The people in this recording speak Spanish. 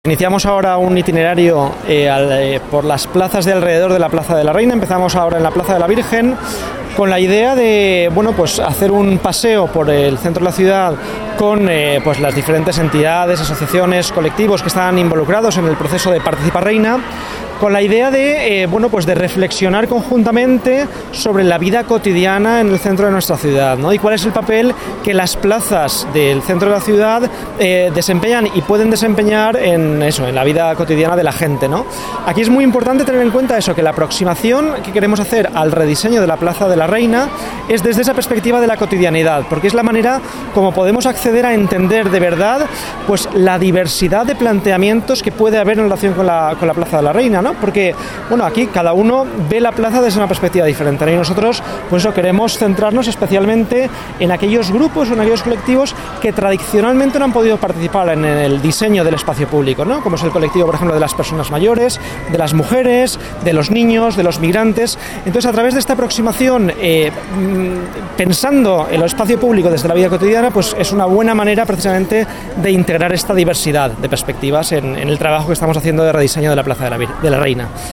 Iniciamos ahora un itinerario por las plazas de alrededor de la Plaza de la Reina. Empezamos ahora en la Plaza de la Virgen con la idea de hacer un paseo por el centro de la ciudad con las diferentes entidades, asociaciones, colectivos que están involucrados en el proceso de Participa Reina, con la idea de reflexionar conjuntamente sobre la vida cotidiana en el centro de nuestra ciudad, ¿no? Y cuál es el papel que las plazas del centro de la ciudad desempeñan y pueden desempeñar en la vida cotidiana de la gente, ¿no? Aquí es muy importante tener en cuenta eso, que la aproximación que queremos hacer al rediseño de la Plaza de la Reina es desde esa perspectiva de la cotidianidad, porque es la manera como podemos acceder a entender de verdad pues la diversidad de planteamientos que puede haber en relación con la Plaza de la Reina, ¿no? Porque, aquí cada uno ve la plaza desde una perspectiva diferente, ¿no? Y nosotros, queremos centrarnos especialmente en aquellos grupos o en aquellos colectivos que tradicionalmente no han podido participar en el diseño del espacio público, ¿no? Como es el colectivo, por ejemplo, de las personas mayores, de las mujeres, de los niños, de los migrantes. Entonces, a través de esta aproximación, pensando el espacio público desde la vida cotidiana, pues es una buena manera precisamente de integrar esta diversidad de perspectivas en el trabajo que estamos haciendo de rediseño de la Plaza de la Reina.